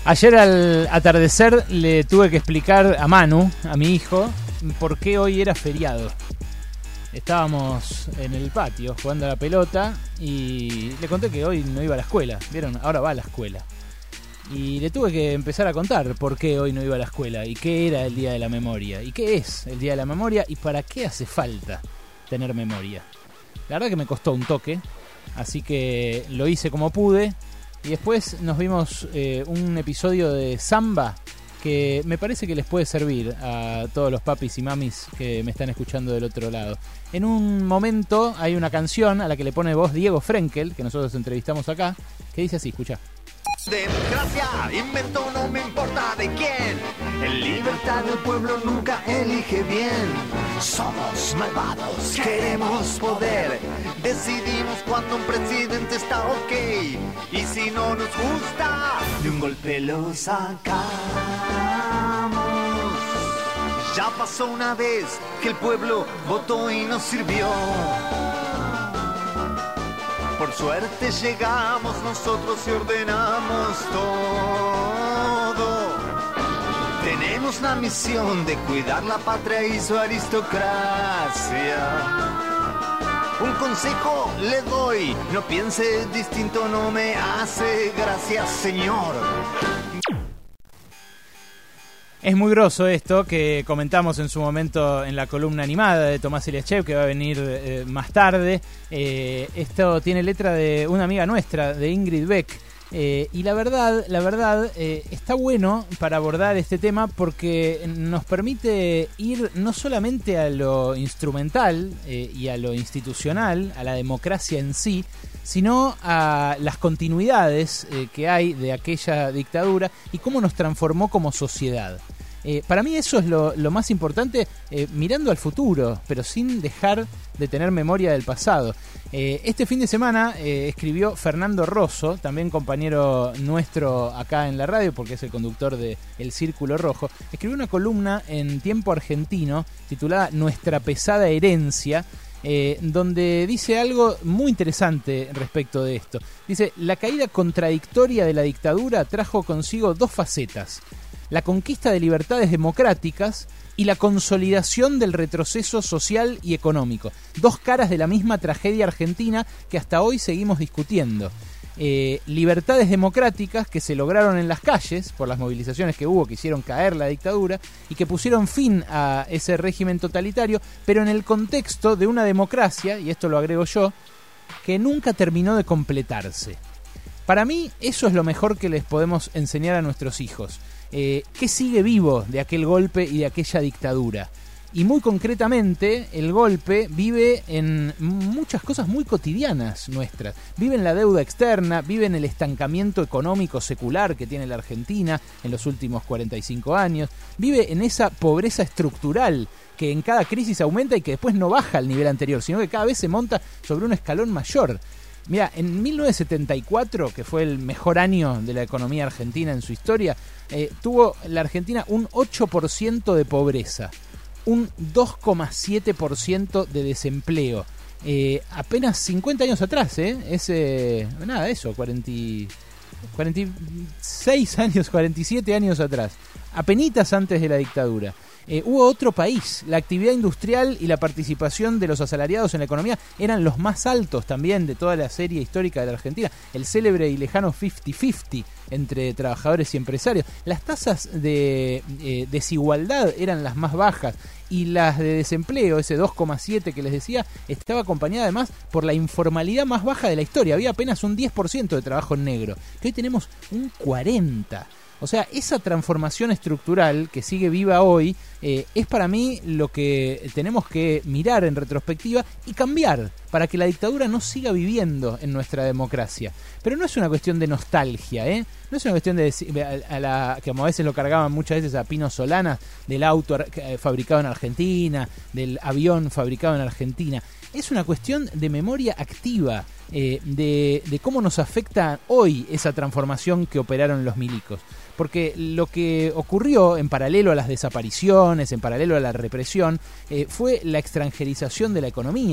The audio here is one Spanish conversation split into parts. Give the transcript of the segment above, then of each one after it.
Ayer al atardecer le tuve que explicar a Manu, a mi hijo, por qué hoy era feriado. Estábamos en el patio jugando a la pelota y le conté que hoy no iba a la escuela. ¿Vieron? Ahora va a la escuela. Y le tuve que empezar a contar por qué hoy no iba a la escuela y qué era el Día de la Memoria y qué es el Día de la Memoria y para qué hace falta tener memoria. La verdad que me costó un toque, así que lo hice como pude. Y después nos vimos un episodio de Samba que me parece que les puede servir a todos los papis y mamis que me están escuchando del otro lado. En un momento hay una canción a la que le pone voz Diego Frenkel, que nosotros entrevistamos acá, que dice así, escucha. Democracia, invento no me importa de quién. En libertad el pueblo nunca elige bien. Somos malvados, queremos poder. Decidimos cuando un presidente está ok. Y si no nos gusta, de un golpe lo sacamos. Ya pasó una vez que el pueblo votó y nos sirvió. Por suerte llegamos nosotros y ordenamos todo. Tenemos la misión de cuidar la patria y su aristocracia. Un consejo le doy, no piense distinto, no me hace gracia, señor. Es muy groso esto que comentamos en su momento en la columna animada de Tomás Eliachev, que va a venir más tarde. Esto tiene letra de una amiga nuestra, de Ingrid Beck. Y la verdad, está bueno para abordar este tema porque nos permite ir no solamente a lo instrumental y a lo institucional, a la democracia en sí, sino a las continuidades que hay de aquella dictadura y cómo nos transformó como sociedad. Para mí eso es lo más importante, mirando al futuro, pero sin dejar de tener memoria del pasado. Este fin de semana escribió Fernando Rosso, también compañero nuestro acá en la radio, porque es el conductor de El Círculo Rojo. Escribió una columna en Tiempo Argentino titulada Nuestra pesada herencia, donde dice algo muy interesante respecto de esto. Dice, la caída contradictoria de la dictadura trajo consigo dos facetas: la conquista de libertades democráticas y la consolidación del retroceso social y económico. Dos caras de la misma tragedia argentina que hasta hoy seguimos discutiendo. Libertades democráticas que se lograron en las calles por las movilizaciones que hubo, que hicieron caer la dictadura y que pusieron fin a ese régimen totalitario, pero en el contexto de una democracia, y esto lo agrego yo, que nunca terminó de completarse. Para mí eso es lo mejor que les podemos enseñar a nuestros hijos. ¿Qué sigue vivo de aquel golpe y de aquella dictadura? Y muy concretamente, el golpe vive en muchas cosas muy cotidianas nuestras. Vive en la deuda externa, vive en el estancamiento económico secular que tiene la Argentina en los últimos 45 años, vive en esa pobreza estructural que en cada crisis aumenta y que después no baja al nivel anterior, sino que cada vez se monta sobre un escalón mayor. Mira, en 1974, que fue el mejor año de la economía argentina en su historia, tuvo la Argentina un 8% de pobreza, un 2,7% de desempleo. Apenas 50 años atrás, nada, eso, 46 años, 47 años atrás, apenitas antes de la dictadura. Hubo otro país, la actividad industrial y la participación de los asalariados en la economía eran los más altos también de toda la serie histórica de la Argentina, el célebre y lejano 50-50 entre trabajadores y empresarios. Las tasas de desigualdad eran las más bajas y las de desempleo, ese 2,7 que les decía, estaba acompañada además por la informalidad más baja de la historia. Había apenas un 10% de trabajo en negro, que hoy tenemos un 40%. O sea, esa transformación estructural que sigue viva hoy es para mí lo que tenemos que mirar en retrospectiva y cambiar para que la dictadura no siga viviendo en nuestra democracia. Pero no es una cuestión de nostalgia, no es una cuestión de decir, que como a veces lo cargaban muchas veces a Pino Solanas, del auto fabricado en Argentina, del avión fabricado en Argentina. Es una cuestión de memoria activa, de cómo nos afecta hoy esa transformación que operaron los milicos. Porque lo que ocurrió en paralelo a las desapariciones, en paralelo a la represión, fue la extranjerización de la economía.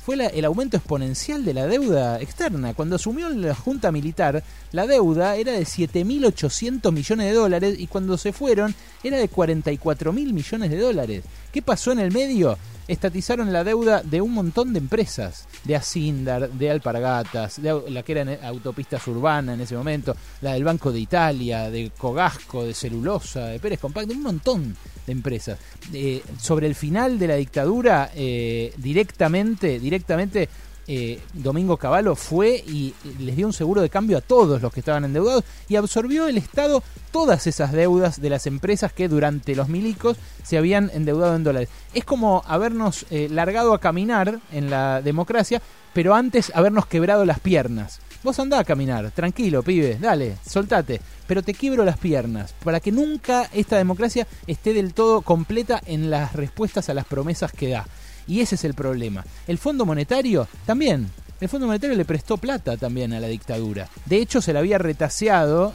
fue el aumento exponencial de la deuda externa. Cuando asumió la Junta Militar, la deuda era de 7.800 millones de dólares y cuando se fueron era de 44.000 millones de dólares. ¿Qué pasó en el medio? Estatizaron la deuda de un montón de empresas, de Asindar, de Alpargatas, de la que eran autopistas urbanas en ese momento, la del Banco de Italia, de Cogasco, de Celulosa, de Pérez Compacto, un montón de empresas. Sobre el final de la dictadura, directamente Domingo Cavallo fue y les dio un seguro de cambio a todos los que estaban endeudados y absorbió el Estado todas esas deudas de las empresas que durante los milicos se habían endeudado en dólares. Es como habernos largado a caminar en la democracia, pero antes habernos quebrado las piernas. Vos andá a caminar, tranquilo, pibe, dale, soltate, pero te quiebro las piernas, para que nunca esta democracia esté del todo completa en las respuestas a las promesas que da. Y ese es el problema. El Fondo Monetario también. El Fondo Monetario le prestó plata también a la dictadura. De hecho, se la había retaseado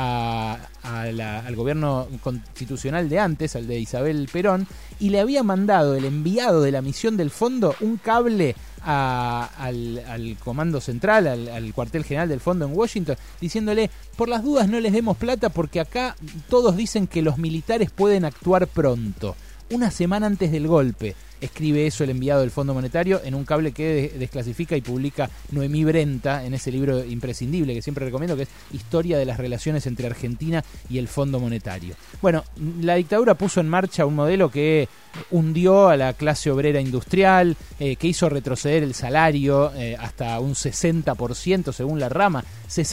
al gobierno constitucional de antes, al de Isabel Perón, y le había mandado el enviado de la misión del fondo un cable al comando central, al cuartel general del fondo en Washington, diciéndole, por las dudas no les demos plata porque acá todos dicen que los militares pueden actuar pronto. Una semana antes del golpe, escribe eso el enviado del Fondo Monetario en un cable que desclasifica y publica Noemí Brenta en ese libro imprescindible que siempre recomiendo, que es Historia de las relaciones entre Argentina y el Fondo Monetario. Bueno, la dictadura puso en marcha un modelo que hundió a la clase obrera industrial, que hizo retroceder el salario hasta un 60% según la rama.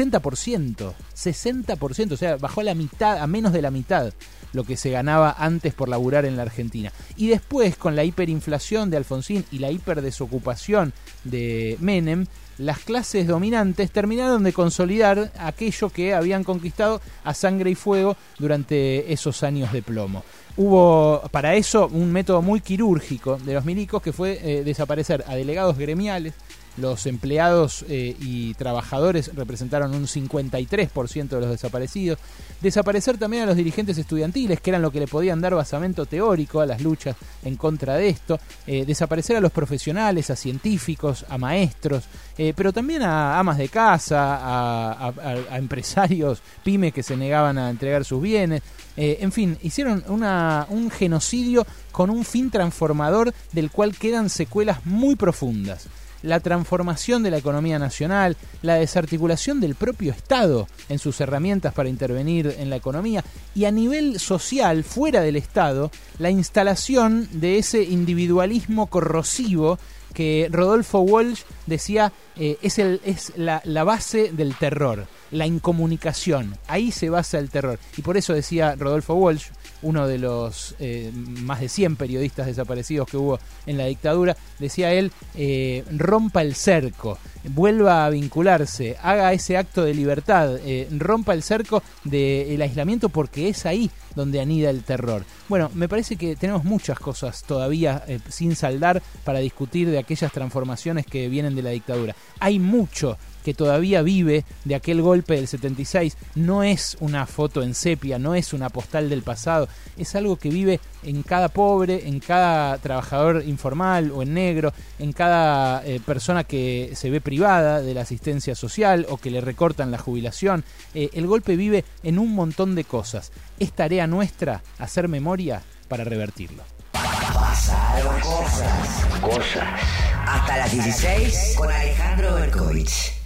60%, o sea, bajó a la mitad, a menos de la mitad lo que se ganaba antes por laburar en la Argentina. Y después, con la hiperinflación de Alfonsín y la hiperdesocupación de Menem, las clases dominantes terminaron de consolidar aquello que habían conquistado a sangre y fuego durante esos años de plomo. Hubo para eso un método muy quirúrgico de los milicos que fue desaparecer a delegados gremiales. Los empleados y trabajadores representaron un 53% de los desaparecidos. Desaparecer también a los dirigentes estudiantiles, que eran lo que le podían dar basamento teórico a las luchas en contra de esto. Desaparecer a los profesionales, a científicos, a maestros, pero también a amas de casa, a empresarios pymes que se negaban a entregar sus bienes. En fin, hicieron un genocidio con un fin transformador del cual quedan secuelas muy profundas. La transformación de la economía nacional, la desarticulación del propio Estado en sus herramientas para intervenir en la economía y a nivel social, fuera del Estado, la instalación de ese individualismo corrosivo que Rodolfo Walsh decía es la base del terror, la incomunicación, ahí se basa el terror. Y por eso decía Rodolfo Walsh, uno de los más de 100 periodistas desaparecidos que hubo en la dictadura, decía él, rompa el cerco, vuelva a vincularse, haga ese acto de libertad, rompa el cerco del aislamiento porque es ahí donde anida el terror. Bueno, me parece que tenemos muchas cosas todavía sin saldar para discutir de aquellas transformaciones que vienen de la dictadura. Hay mucho que todavía vive de aquel golpe del 76, no es una foto en sepia, no es una postal del pasado, es algo que vive en cada pobre, en cada trabajador informal o en negro, en cada persona que se ve privada de la asistencia social o que le recortan la jubilación. El golpe vive en un montón de cosas. Es tarea nuestra hacer memoria para revertirlo. Pasaron cosas. Hasta las 16 con Alejandro Berkovich.